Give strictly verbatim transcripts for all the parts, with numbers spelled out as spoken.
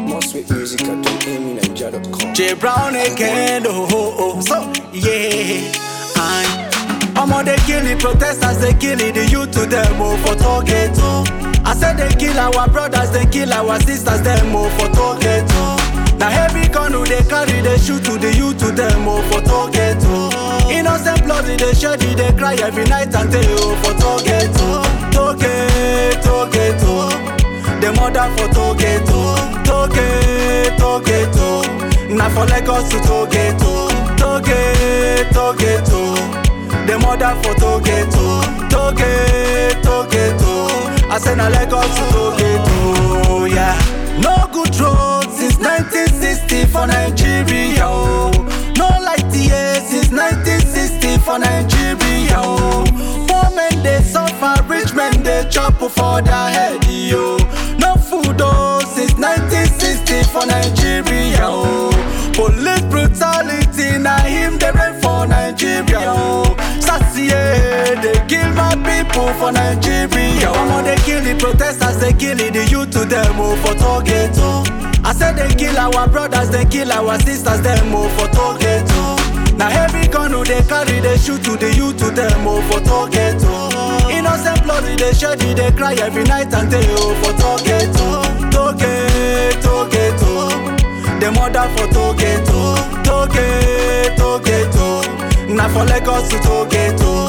More sweet music at amy ninja dot com. J Brown again, oh, oh, oh. So, yeah, I I'm on they kill it, protesters, they kill it, the youth to them, oh, for target, oh. I said they kill our brothers, they kill our sisters, them, oh, for target, oh. Now heavy gun who they carry, they shoot to the youth to them, oh, for target, oh. Innocent blood, they shed it, they cry every night and day, oh, for target, oh. Target, target, oh. The mother for target, oh. Target, target, oh. Now for Lagos to target, oh. Target, target, oh. The mother for Togeto, Togeto, Togeto. I say na Lagos to Togeto, yeah. No good road since nineteen sixty for Nigeria, oh. No light here since nineteen sixty for Nigeria, oh. Poor men they suffer, rich men they chop for their head, yo. No food, oh, since nineteen sixty for Nigeria, oh. Police brutality, na him they reign for Nigeria, oh. Sassy, yeah, they kill my people for Nigeria. I'm on they kill the protesters, they kill it, the youth to them, oh, for target, oh. I said they kill our brothers, they kill our sisters, them, oh, for target, oh. Now heavy gun who they carry, they shoot to the youth to them, oh, for target, oh. Innocent blood, they shed it, they cry every night and day, oh, for target, oh. Target, target, oh. The mother for Togeto, Togeto, Togeto. Now for Lagos to Togeto,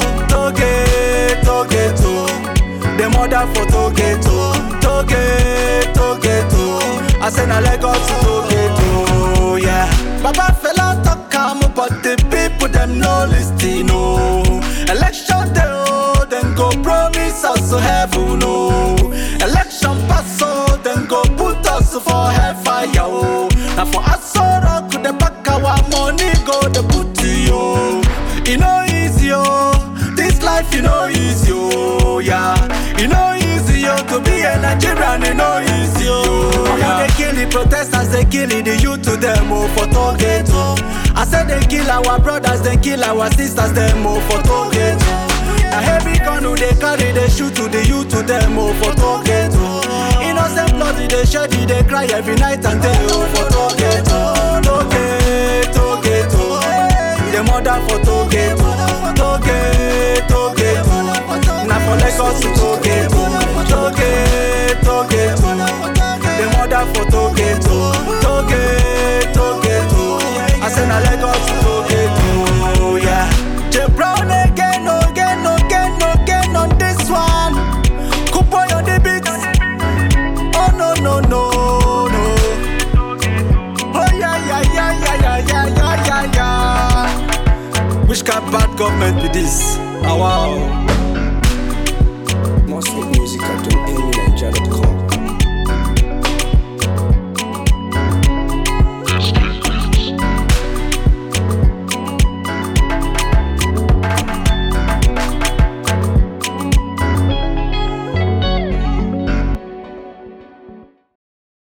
Togeto, Togeto. The mother for Togeto, Togeto, Togeto. I say na Lagos to Togeto, yeah. Baba fella talk am, but the people them no listen, no. Election day, oh, then go promise us to heaven, no. Election pass, oh, then go put us for hellfire, oh. Now for us, so rock the back our money go the booty, yo. It no easy, yo. This life, you know, easy, yo. Yeah. It no easy, yo. To be a Nigerian, it no easy, yo. Yeah. They kill the protesters, they kill it, the youth to them, oh, for target, oh. I said they kill our brothers, they kill our sisters, them, oh, for target, oh. A heavy gun who they carry, they shoot to the youth to them, oh, for target, oh. Innocent blood, they shed it, they cry every night and day, oh, for Togeto, Togeto, Togeto. The mother for Togeto, Togeto, Togeto. Now for Lagos to Togeto, Togeto, Togeto. The mother for Togeto, Togeto, Togeto. I say na Lagos to Togeto, yeah. J Brown again, again, again, again on this one. Kupo on the beat. Oh no no no no. Oh yeah yeah yeah yeah yeah yeah yeah yeah. Which kind of bad government be this? Oh wow. More sweet music at amy ninja dot com.